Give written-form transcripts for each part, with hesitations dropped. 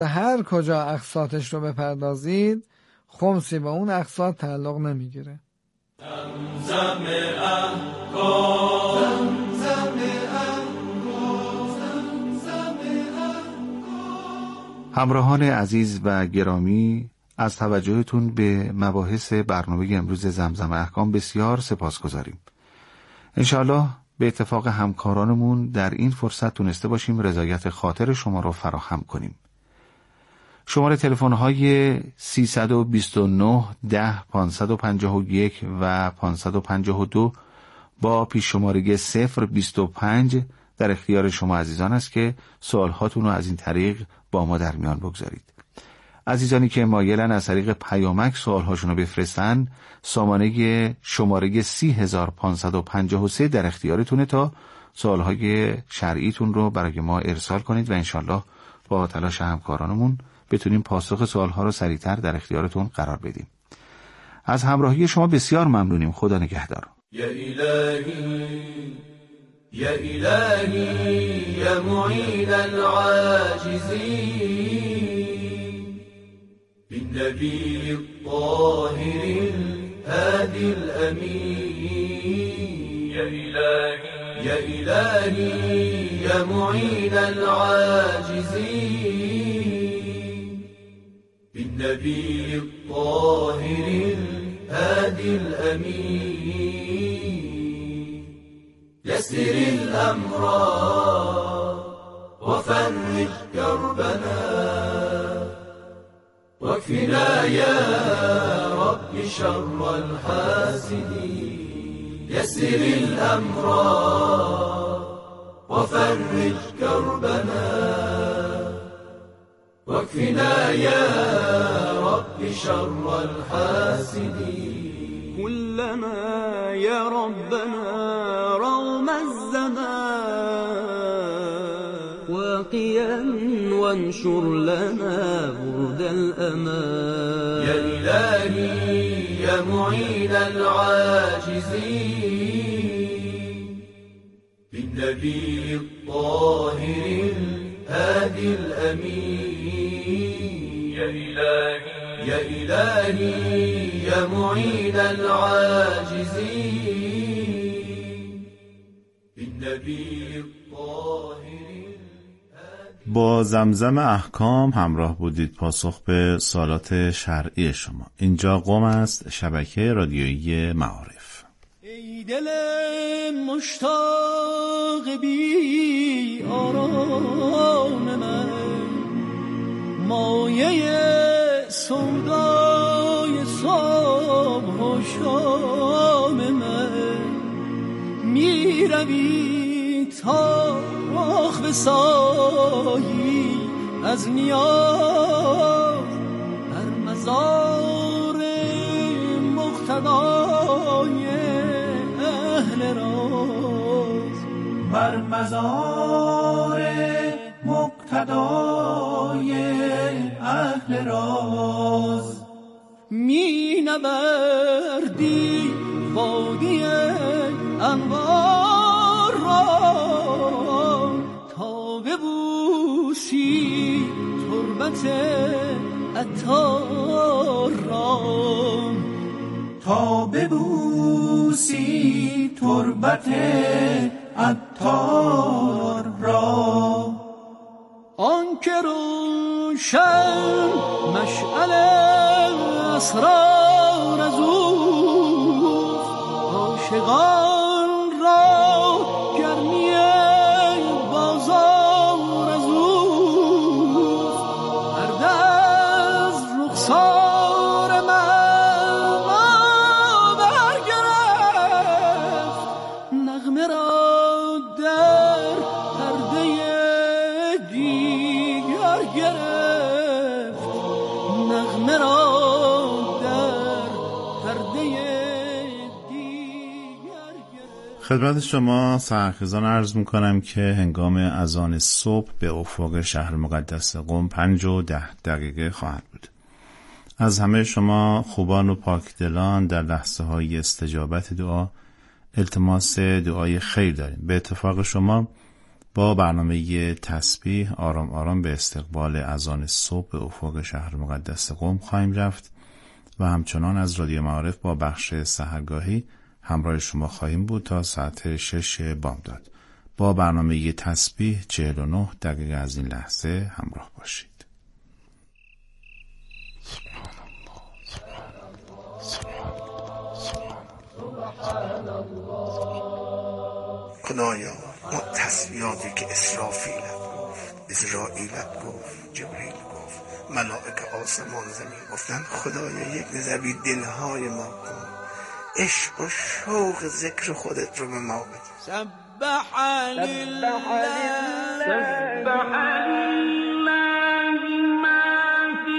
هر کجا اقساطش رو بپردازید خمسی به اون اقساط تعلق نمیگیره. زمزم احکام، همراهان عزیز و گرامی، از توجهتون به مباحث برنامه امروز زمزم احکام بسیار سپاسگزاریم. انشاءالله به اتفاق همکارانمون در این فرصت تونسته باشیم رضایت خاطر شما رو فراهم کنیم. شماره تلفن‌های 329 10 551 و 552 با پیش شماره 025 در اختیار شما عزیزان است که سوالهاتون رو از این طریق با ما در میان بگذارید. عزیزانی که مایلن از طریق پیامک سوالهاشون رو بفرستن، سامانه شماره 30553 در اختیارتونه تا سوالهای شرعیتون رو برای ما ارسال کنید و انشالله با تلاش همکارانمون بتونیم پاسخ سوالها رو سریعتر در اختیارتون قرار بدیم. از همراهی شما بسیار ممنونیم. خدا نگهدار. یا الهی یا الهی یا معین العاجزین بالنبی الطاهر الهادی الامین یا الهی یا الهی یا معین العاجزین بالنبي الطاهر الهادي الأمين يسر الأمر وفرج كربنا واكفنا يا رب شر الحاسدين يسر الأمر وفرج كربنا واكفنا يا رب شر الحاسدين كلما يا ربنا روم الزمان واقيا وانشر لنا برد الأمان يا إلهي يا معين العاجزين بالنبي الطاهر الهادي الأمين يا إلهي يا إلهي يا معين العاجزين بالنبي الطاهر. با زمزم احکام همراه بودید. پاسخ به سوالات شرعی شما. اینجا قم است، شبکه رادیویی معارف. ای دل مشتاق بی آرام من، مایه سودای صبح و شام من، می روی تا رخ بسایی از نیاز بر مزار مقتدای اهل راز، بر مزار مقتدای اهل راز، می نوردی وادی انوار را تا ببوسی تربت عطار را، تا ببوسی تربت عطار را، آن که روشن مشعل اسرار از اوست، عاشقان را گرمی بازار از اوست، هر از رخسار من برگرفت، نغمه را در پرده دیگر گرفت، نغمه را در پرده دیگر گرفت. خدمت شما سرخیزان عرض میکنم که هنگام اذان صبح به افق شهر مقدس قم 5:10 خواهد بود. از همه شما خوبان و پاکدلان در لحظه های استجابت دعا التماس دعای خیر داریم. به اتفاق شما با برنامه تسبیح آرام آرام به استقبال اذان صبح به افق شهر مقدس قم خواهیم رفت و همچنان از رادیو معارف با بخش سحرگاهی همراه شما خواهیم بود تا ساعت 6 بامداد. با برنامه تسبیح 49 دقیقه از این لحظه همراه باشید. خدایا ما تسبیحاتی که اسرافیلت گفت، اسرائیلت گفت، جبریل گفت، ملائکه آسمان زمین گفتن، خدایا یک نظری دلهای ما کن، عشق و شوق ذکر خودت رو به ما بده. سبح لله ما فی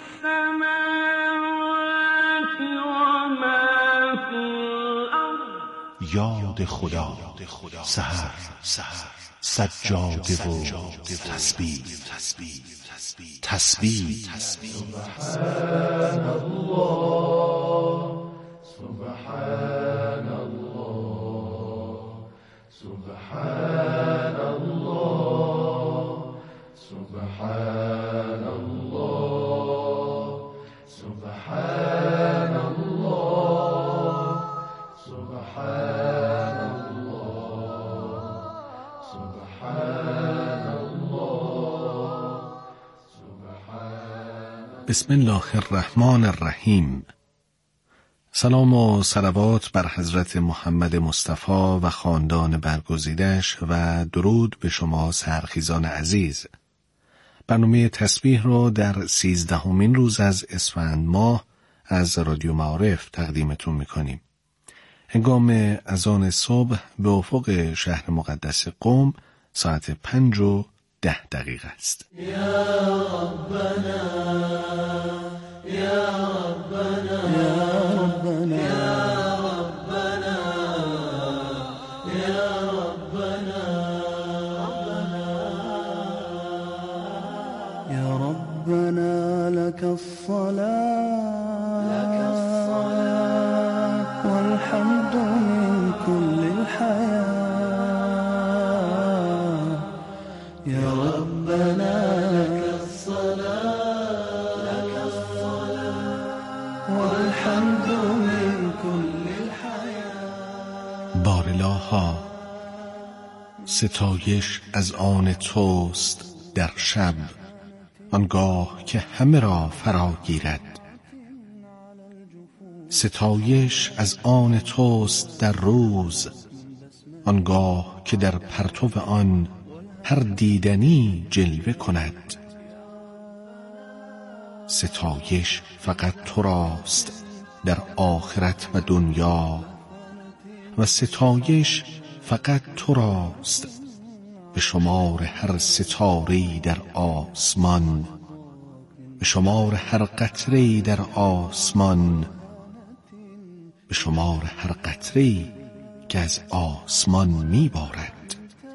السماوات و ما فی الارض. یاد خدا، سحر، سجاده و تسبیح. سبحان الله، سبحان الله، سبحان الله، سبحان الله، سبحان الله، سبحان الله، سبحان الله، سبحان. بسم الله الرحمن الرحیم. سلام و صلوات بر حضرت محمد مصطفی و خاندان برگزیدش و درود به شما سحرخیزان عزیز. برنامه تسبیح رو در 13مین روز از اسفند ماه از رادیو معارف تقدیمتون میکنیم. هنگام اذان صبح به افق شهر مقدس قم ساعت 5:10 است. یا ربنا، یا ربنا، یا ربنا، یا ربنا، یا ربنا لك الصلاة والحمد من كل الحياة. یا ربنا لك الصلاة والحمد من كل الحياة. بارالها ستایش از آن توست در شب، آنگاه که همه را فرا گیرد. ستایش از آن توست در روز، آنگاه که در پرتو آن هر دیدنی جلوه کند. ستایش فقط تو راست در آخرت و دنیا، و ستایش فقط تو راست به شمار هر ستاره‌ای در آسمان، به شمار هر قطره‌ای در آسمان، به شمار هر قطره‌ای که از آسمان میبارد.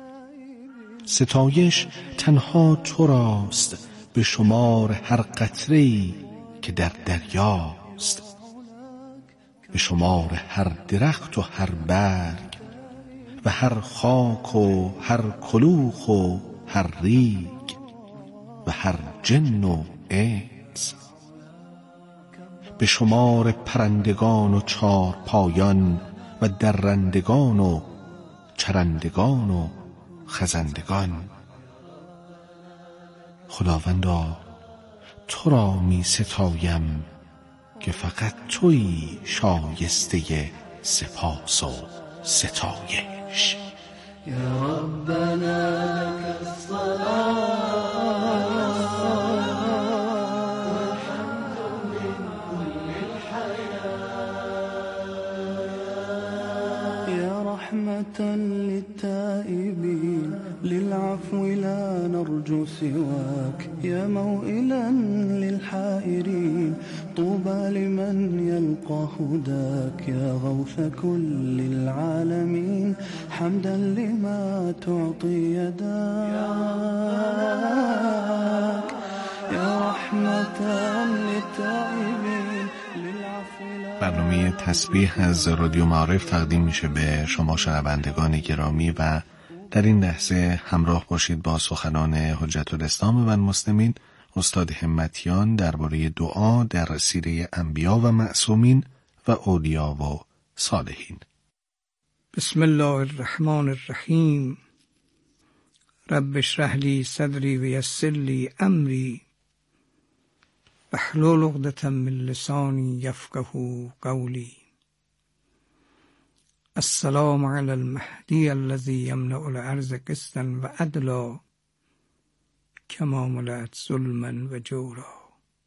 ستایش تنها تو راست به شمار هر قطره‌ای که در دریاست، به شمار هر درخت و هر برگ و هر خاک و هر کلوخ و هر ریگ و هر جن و انس، به شمار پرندگان و چارپایان و درندگان و چرندگان و خزندگان. خداوندا تو را می ستایم که فقط تویی شایسته سپاس و ستایش. یا ربنا لك الصلاة والحمد من كل الحياة. يا رحمة للتائبين للعفو لا نرجو سواك، يا موئلا للحائرين طوبى لمن يلقى هداك، يا غوث كل العالمين حمدا لما تعطي يداك، يا رحمة للتائبين للعفو لا. برنامه تسبیح از رادیو معارف تقدیم میشه به شما شنوندگان گرامی و در این لحظه همراه باشید با سخنان حجت الاسلام و المسلمین استاد همتیان درباره دعا در سیره انبیا و معصومین و اولیا و صالحین. بسم الله الرحمن الرحیم. رب اشرح لی صدری و یسر لی امری واحلل عقدة من لسانی یفقهوا قولی. السلام علی المهدی الذی یملأ الارض قسطا و عدلا کما ملأت ظلما و جورا.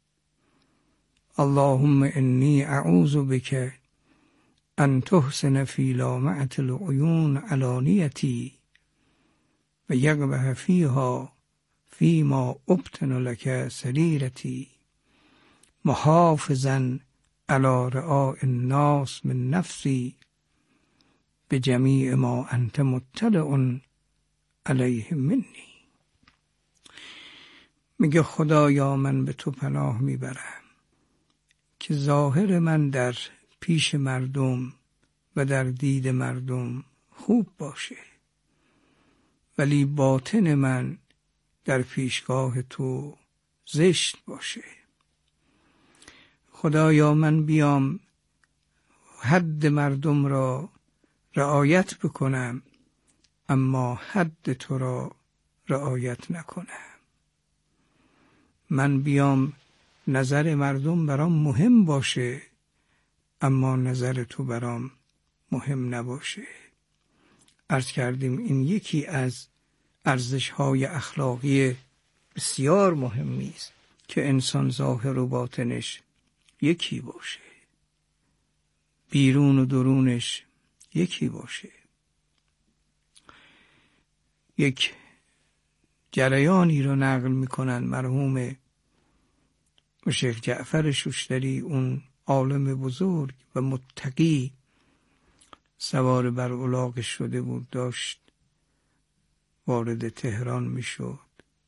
اللهم انی اعوذ بک ان تحسن فی لامعة العیون علانیتی و یقبح فیها فیما ابطن لک سریرتی محافظا علی رعاء الناس من نفسی بجمیع ما انت مطلع علیه منی. میگه خدایا من به تو پناه میبرم که ظاهر من در پیش مردم و در دید مردم خوب باشه، ولی باطن من در پیشگاه تو زشت باشه. خدایا من بیام حد مردم را رعایت بکنم اما حد تو را رعایت نکنم. من بیام نظر مردم برام مهم باشه اما نظر تو برام مهم نباشه. عرض کردیم این یکی از ارزش‌های اخلاقی بسیار مهمی است که انسان ظاهر و باطنش یکی باشه، بیرون و درونش یکی باشه. یک جریانی رو نقل میکنن مرحوم شیخ جعفر شوشتری، اون عالم بزرگ و متقی، سوار بر الاغ شده بود، داشت وارد تهران میشد.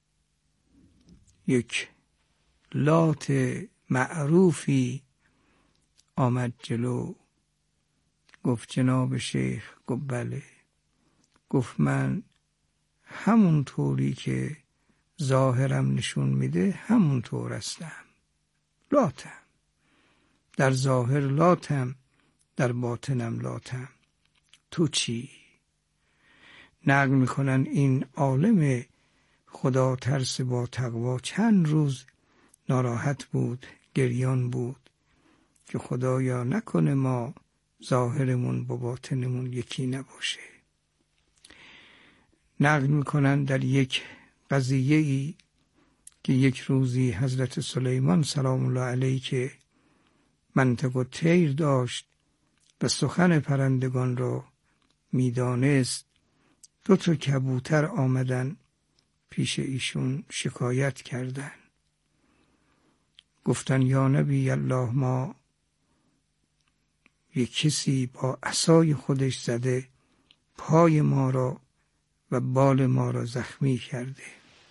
یک لات معروفی آمد جلو، گفت جناب شیخ؟ گفت بله. گفت من همون طوری که ظاهرم نشون میده همون طور هستم، لاتم، در ظاهر لاتم، در باطنم لاتم. تو چی؟ نقل میکنن این عالم خدا ترس با تقوا چند روز ناراحت بود، گریان بود که خدایا نکنه ما ظاهرمون با باطنمون یکی نباشه. نقل میکنن در یک قضیه‌ای که یک روزی حضرت سلیمان سلام الله علیه که منطق و طیر داشت و سخن پرندگان را میدانست، 2 کبوتر آمدن پیش ایشون شکایت کردن. گفتن یا نبی الله، ما یک کسی با عصای خودش زده پای ما را و بال ما را زخمی کرده.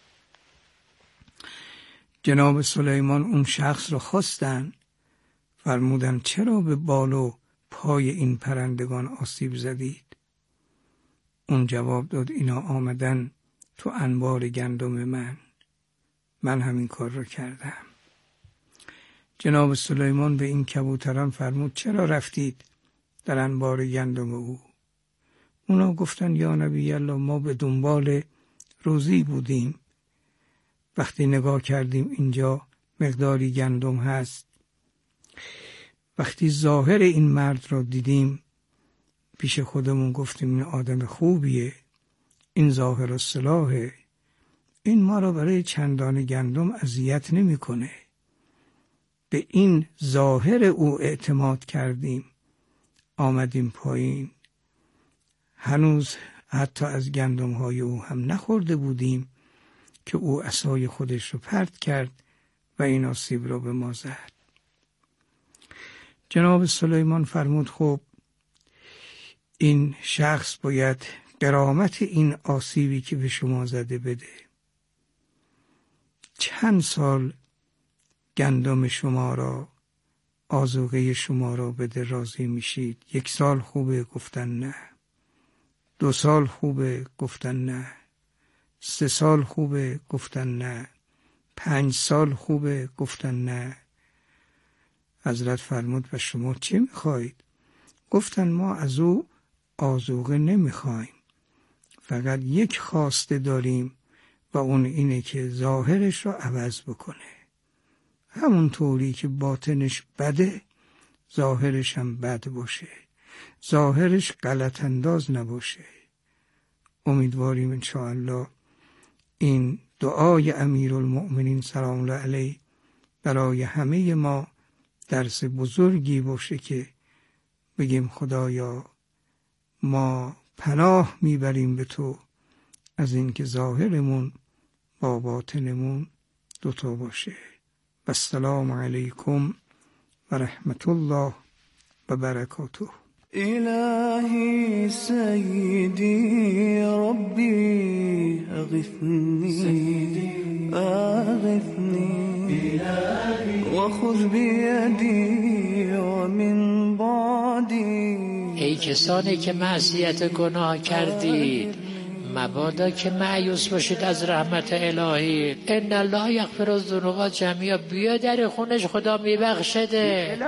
جناب سلیمان اون شخص را خواستن، فرمودن چرا به بال و پای این پرندگان آسیب زدید؟ اون جواب داد اینا آمدن تو انبار گندم من همین کار را کردم. جناب سلیمان به این کبوتران فرمود چرا رفتید در انبار گندم او؟ اونا گفتن یا نبی الله، ما به دنبال روزی بودیم، وقتی نگاه کردیم اینجا مقداری گندم هست، وقتی ظاهر این مرد را دیدیم پیش خودمون گفتیم این آدم خوبیه، این ظاهر و صلاحه، این ما را برای چندان گندم اذیت نمیکنه. به این ظاهر او اعتماد کردیم، آمدیم پایین، هنوز حتی از گندم‌های او هم نخورده بودیم که او عصای خودش رو پرت کرد و این آسیب را به ما زد. جناب سلیمان فرمود خب این شخص باید غرامت این آسیبی که به شما زده بده. چند سال گندم شما را، آذوقه شما را بده، راضی میشید؟ 1 سال خوبه؟ گفتن نه. 2 سال خوبه، گفتن نه. 3 سال خوبه، گفتن نه. 5 سال خوبه، گفتن نه. حضرت فرمود و شما چه میخواهید؟ گفتن ما از او آذوقه نمیخوایم، فقط یک خواسته داریم و اون اینه که ظاهرش رو عوض بکنه. همون طوری که باطنش بده ظاهرش هم بد باشه، ظاهرش غلط انداز نباشه. امیدواریم انشاءالله این دعای امیرالمؤمنین سلام الله علیه برای همه ما درس بزرگی باشه که بگیم خدایا ما پناه میبریم به تو از اینکه ظاهرمون با باطنمون دوتا باشه. و السلام علیکم و رحمت الله و برکاته. إلهي سيدي ربي أغثني وخذ بيدي ومن بعدي. ای کسانی که معصیت گناه کردید مبادا که مایوس باشید از رحمت الهی. ان الله یغفر الذنوب جمیعا. بیا در خونش خدا میبخشده.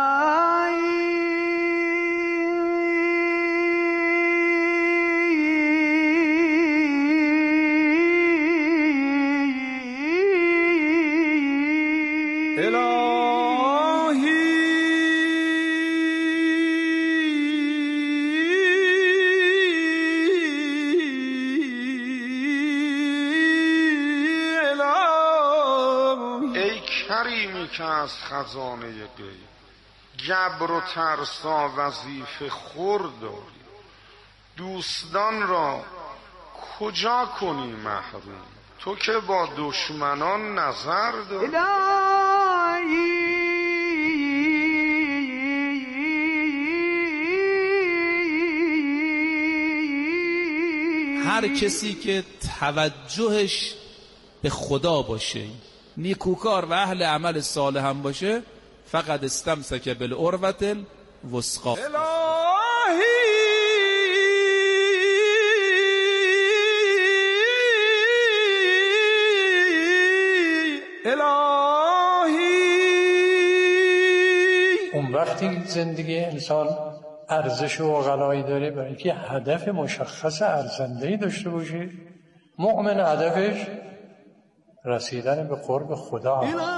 که از خزانه غیب جبر و ترسا وظیفه خور داری، دوستان را کجا کنی محروم، تو که با دشمنان نظر داری. هر کسی که توجهش به خدا باشه، نیکوکار و اهل عمل صالح هم باشه، فقط استمسک بالعروة الوثقی. اون وقتی زندگی انسان ارزش و غلایی داره برای اینکه هدف مشخص ارزنده‌ای داشته باشه. مؤمن هدفش رسیدن به قرب خدا.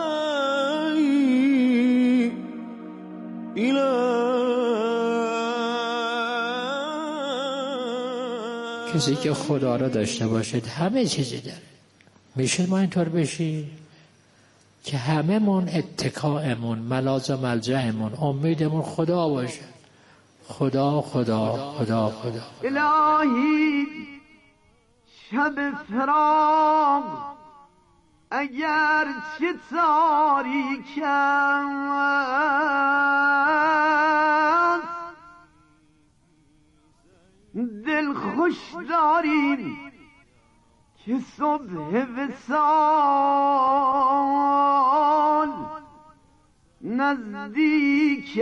کسی که خدا را داشته باشد همه چیزی داره. میشه ما اینطور بشی که همه من اتکاءمون، ملاذ و ملجأمون، امیدمون خدا باشه. خدا خدا خدا خدا. الهی شب فراق اگر چه تاریک است، دل خوش داریم که صبح وصال نزدیک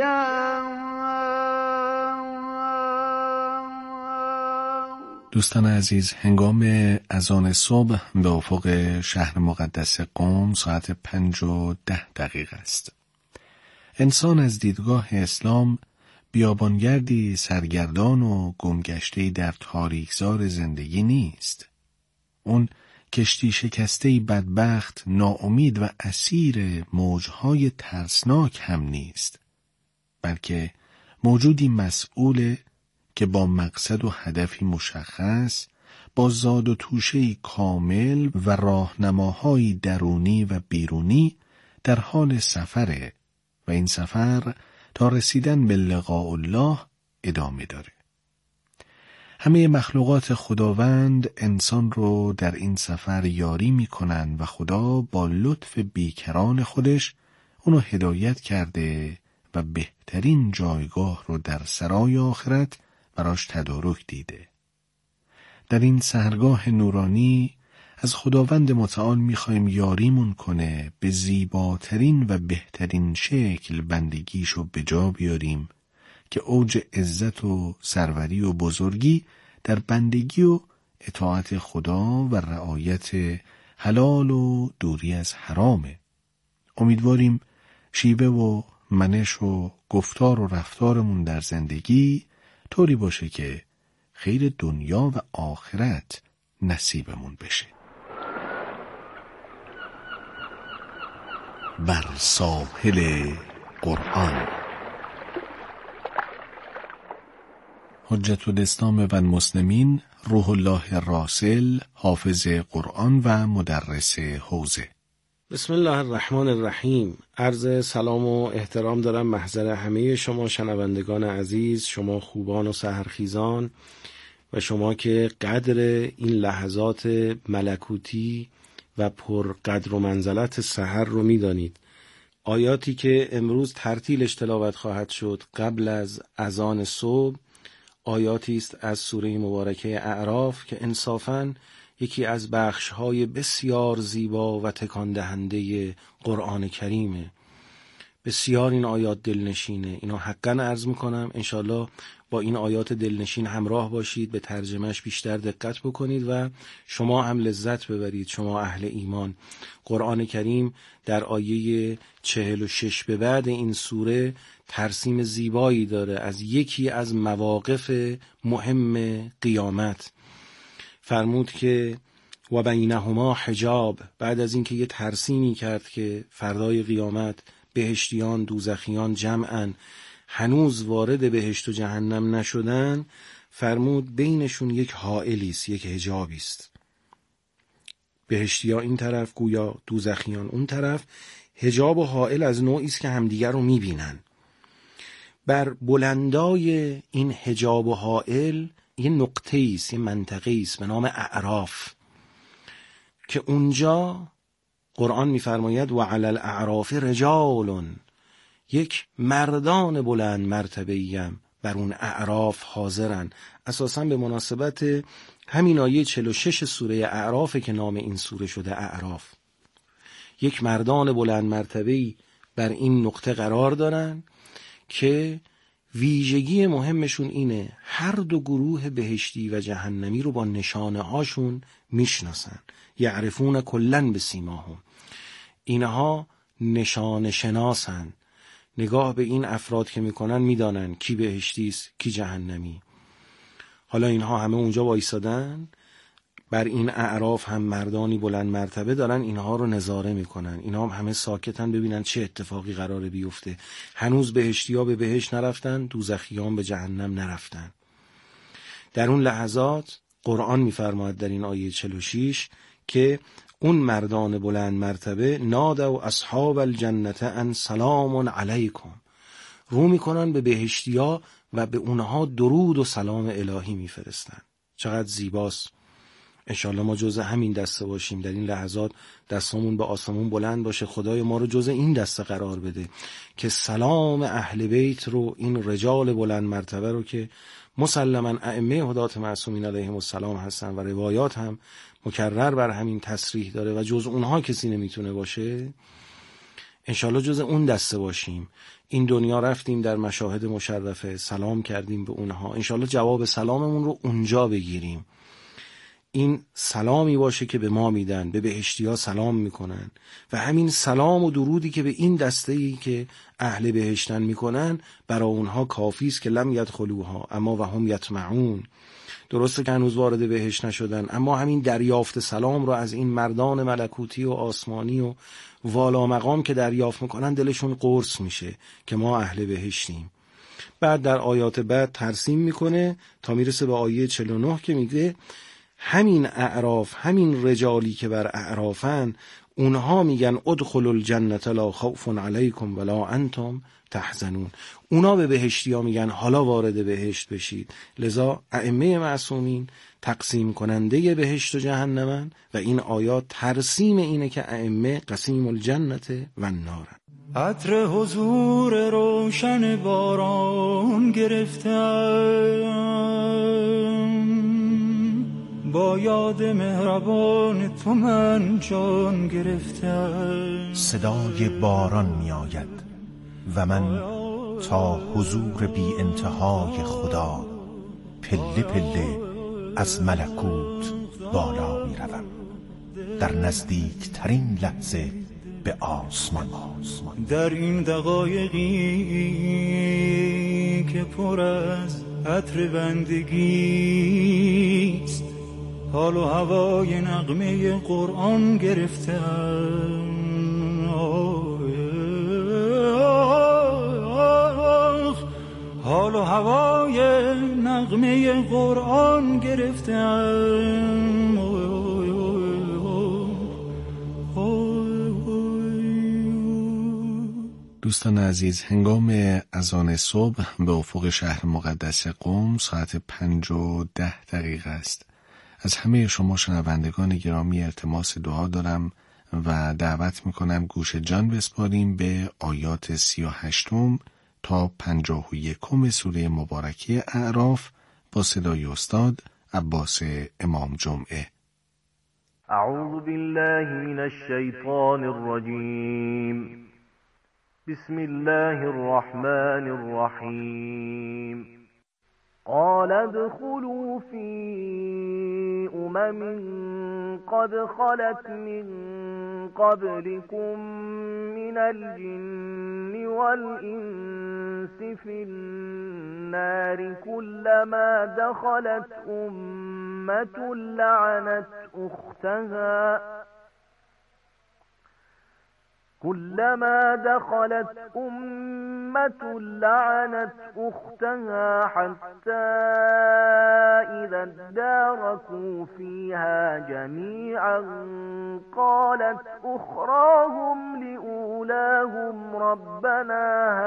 است. دوستان عزیز، هنگام اذان صبح به افق شهر مقدس قم ساعت 5:10 است. انسان از دیدگاه اسلام بیابانگردی سرگردان و گمگشته‌ای در تاریکزار زندگی نیست. اون کشتی شکسته‌ای بدبخت، ناامید و اسیر موجهای ترسناک هم نیست، بلکه موجودی مسئول که با مقصد و هدفی مشخص، با زاد و توشه‌ای کامل و راهنماهایی درونی و بیرونی در حال سفره و این سفر تا رسیدن به لقاء الله ادامه داره. همه مخلوقات خداوند انسان رو در این سفر یاری میکنن و خدا با لطف بیکران خودش اونو هدایت کرده و بهترین جایگاه رو در سرای آخرت براش تدارک دیده. در این سحرگاه نورانی از خداوند متعال میخوایم یاریمون کنه به زیباترین و بهترین شکل بندگیشو به جا بیاریم که اوج عزت و سروری و بزرگی در بندگی و اطاعت خدا و رعایت حلال و دوری از حرامه. امیدواریم شیوه و منش و گفتار و رفتارمون در زندگی طوری باشه که خیر دنیا و آخرت نصیبمون بشه. بر ساحل قرآن. حجت الاسلام و المسلمین روح الله راسل، حافظ قرآن و مدرس حوزه. بسم الله الرحمن الرحیم. عرض سلام و احترام دارم محضر همه شما شنوندگان عزیز، شما خوبان و سحرخیزان و شما که قدر این لحظات ملکوتی و پر قدر و منزلت سحر رو میدانید. آیاتی که امروز ترتیلش تلاوت خواهد شد قبل از اذان صبح آیاتی است از سوره مبارکه اعراف که انصافاً یکی از بخش‌های بسیار زیبا و تکان دهنده قرآن کریمه. بسیار این آیات دلنشینه. اینو حقاً عرض میکنم. انشالله با این آیات دلنشین همراه باشید، به ترجمهش بیشتر دقت بکنید و شما هم لذت ببرید. شما اهل ایمان. قرآن کریم در آیه 46 به بعد این سوره ترسیم زیبایی داره از یکی از مواقف مهم قیامت. فرمود که و بینهما حجاب، بعد از اینکه یه ترسیمی کرد که فردای قیامت بهشتیان دوزخیان جمعاً هنوز وارد بهشت و جهنم نشدن، فرمود بینشون یک حائلی است، یک حجابی است. بهشتیان این طرف، گویا دوزخیان اون طرف. حجاب و حائل از نوعی است که همدیگر رو میبینن. بر بلندای این حجاب و حائل یه نقطه است، یه منطقه است به نام اعراف که اونجا قرآن میفرماید و علی الاعراف رجال، یک مردان بلند مرتبه‌ایم بر اون اعراف حاضرن. اساساً به مناسبت همین آیه 46 سوره اعراف که نام این سوره شده اعراف. یک مردان بلند مرتبه‌ای بر این نقطه قرار دارن که ویژگی مهمشون اینه هر دو گروه بهشتی و جهنمی رو با نشانه هاشون میشناسن. یعرفون کلن بسیماهم. اینها نشانه شناسن. نگاه به این افراد که میکنن میدانن کی بهشتی است کی جهنمی. حالا اینها همه اونجا وایسادن، بر این اعراف هم مردانی بلند مرتبه دارن اینها رو نظاره میکنن. اینها هم همه ساکتن ببینن چه اتفاقی قراره بیفته. هنوز بهشتی‌ها به بهشت نرفتن، دوزخیان به جهنم نرفتن. در اون لحظات قرآن میفرماید در این آیه 46 که اون مردان بلند مرتبه نادوا اصحاب الجنة ان سلام علیکم، رو میکنن به بهشتی‌ها و به اونها درود و سلام الهی میفرستن. چقدر زیباست. انشالله ما جزء همین دسته باشیم. در این لحظات دستمون به آسمون بلند باشه، خدای ما رو جزء این دسته قرار بده که سلام اهل بیت رو، این رجال بلند مرتبه رو که مسلماً ائمه هدات معصومین علیهم السلام هستن و روایات هم مکرر بر همین تصریح داره و جز اونها کسی نمیتونه باشه، انشالله جز اون دسته باشیم. این دنیا رفتیم در مشاهد مشرفه، سلام کردیم به اونها، انشالله جواب سلاممون رو اونجا بگیریم. این سلامی باشه که به ما میدن، به بهشتی‌ها سلام میکنن و همین سلام و درودی که به این دسته‌ای که اهل بهشتن میکنن برای اونها کافی است که لم یدخلوها اما و هم یطمعون. درسته که هنوز وارد بهشت نشدن، اما همین دریافت سلام رو از این مردان ملکوتی و آسمانی و والا مقام که دریافت میکنن دلشون قرص میشه که ما اهل بهشتیم. بعد در آیات بعد ترسیم میکنه تا میرسه به آیه 49 که میگه همین اعراف، همین رجالی که بر اعرافن، اونها میگن ادخلوا الجنة لا خوف علیکم ولا انتم تحزنون. اونا به بهشتی ها میگن حالا وارد بهشت بشید. لذا ائمه معصومین تقسیم کننده بهشت و جهنمن و این آیات ترسیم اینه که ائمه قسیم الجنة و النار. عطر حضور روشن باران گرفتم، با یاد مهربان تو من جان گرفتم. صدای باران می آید و من تا حضور بی انتهای خدا پله پله از ملکوت بالا می روم، در نزدیکترین لحظه به آسمان. در این دقایقی که پر از عطر بندگیست، حال و هوای نغمه قرآن گرفتم. حال و هوای نغمه قرآن گرفتم. دوستان عزیز، هنگام اذان صبح به افق شهر مقدس قم ساعت 5:10 است. از همه شما شنوندگان گرامی التماس دعا دارم و دعوت میکنم گوش جان بسپاریم به آیات 38 تا 51 سوره مبارکه اعراف با صدای استاد عباس امام جمعه. اعوذ بالله من الشیطان الرجیم. بسم الله الرحمن الرحیم. قال ادخلوا في قد خلت من قبلكم من الجن والإنس في النار كلما دخلت أمة لعنت أختها حتى إذا اداركوا فيها جميعا قالت أخراهم لأولاهم ربنا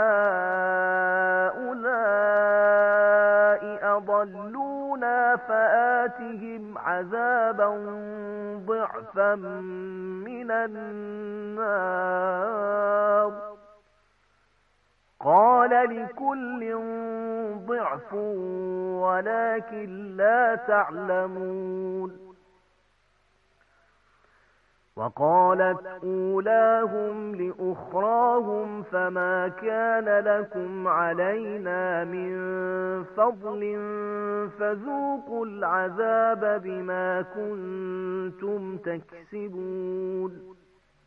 هؤلاء أضلونا فآتهم عذابا ضعفا من النار قال لكل ضعف ولكن لا تعلمون وقالت أولاهم لأخراهم فما كان لكم علينا من فضل فذوقوا العذاب بما كنتم تكسبون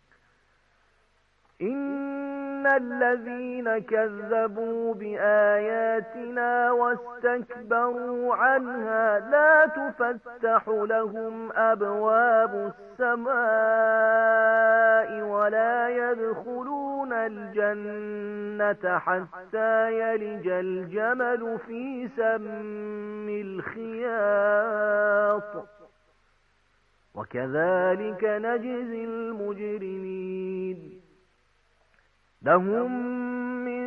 إن الذين كذبوا بآياتنا واستكبروا عنها لا تفتح لهم أبواب السماء ولا يدخلون الجنة حتى يلج الجمل في سم الخياط وكذلك نجزي المجرمين لهم من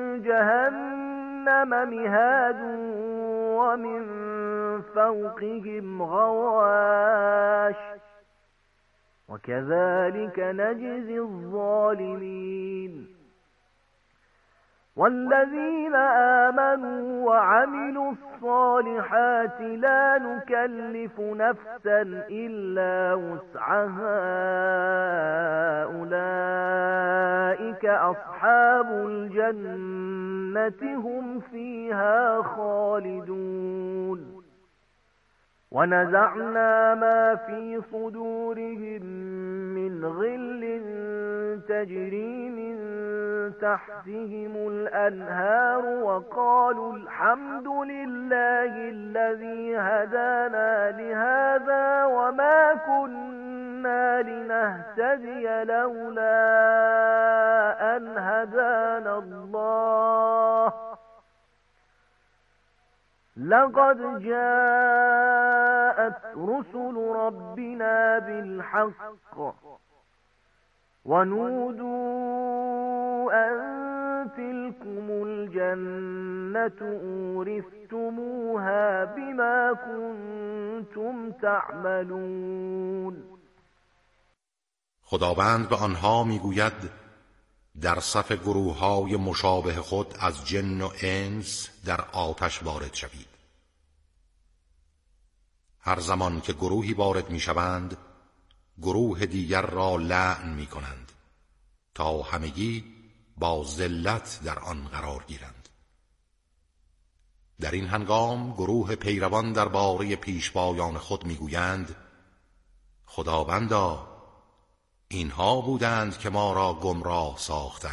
جهنم مهاد ومن فوقهم غواش وكذلك نجزي الظالمين والذين آمنوا وعملوا الصالحات لا نكلف نفسا إلا وسعها أولئك أصحاب الجنة هم فيها خالدون ونزعنا ما في صدورهم من غل تجري من تحتهم الأنهار وقالوا الحمد لله الذي هدانا لهذا وما كنا لنهتدي لولا أن هدانا الله لقد جاءت رسل ربنا بالحق ونودوا أن تلكم الجنة أورثتموها بما كنتم تعملون. خداوند به آنها میگوید در صف گروه‌های مشابه خود از جن و انس در آتش وارد شوید. هر زمان که گروهی وارد میشوند گروه دیگر را لعن میکنند تا همگی با ذلت در آن قرار گیرند. در این هنگام گروه پیروان درباره پیشوایان خود میگویند خداوندا اینها بودند که ما را گمراه ساختند.